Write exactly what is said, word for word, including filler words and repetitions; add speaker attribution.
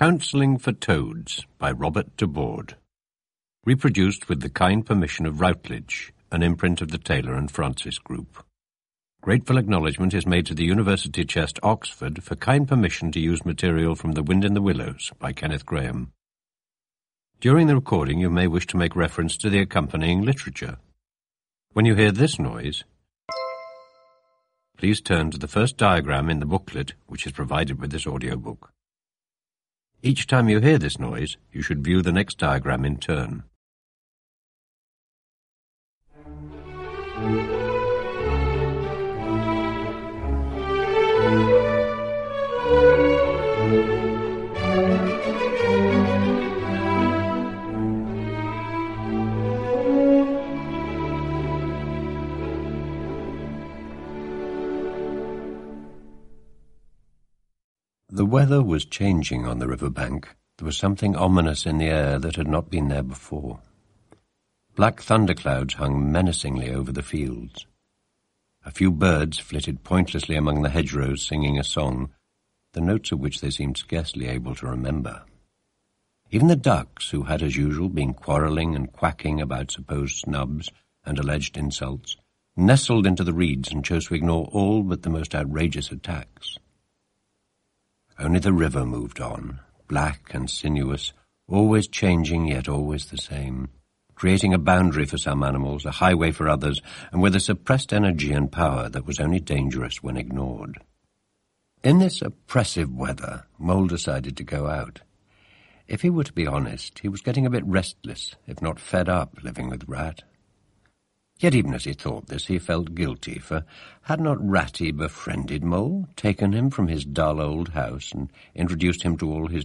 Speaker 1: Counselling for Toads by Robert de Board. Reproduced with the kind permission of Routledge, an imprint of the Taylor and Francis Group. Grateful acknowledgement is made to the University Chest, Oxford, for kind permission to use material from The Wind in the Willows by Kenneth Grahame. During the recording, you may wish to make reference to the accompanying literature. When you hear this noise, please turn to the first diagram in the booklet, which is provided with this audiobook. Each time you hear this noise, you should view the next diagram in turn. The weather was changing on the riverbank. There was something ominous in the air that had not been there before. Black thunderclouds hung menacingly over the fields. A few birds flitted pointlessly among the hedgerows singing a song, the notes of which they seemed scarcely able to remember. Even the ducks, who had as usual been quarrelling and quacking about supposed snubs and alleged insults, nestled into the reeds and chose to ignore all but the most outrageous attacks. Only the river moved on, black and sinuous, always changing yet always the same, creating a boundary for some animals, a highway for others, and with a suppressed energy and power that was only dangerous when ignored. In this oppressive weather, Mole decided to go out. If he were to be honest, he was getting a bit restless, if not fed up, living with Rat. Yet even as he thought this, he felt guilty, for had not Ratty befriended Mole, taken him from his dull old house, and introduced him to all his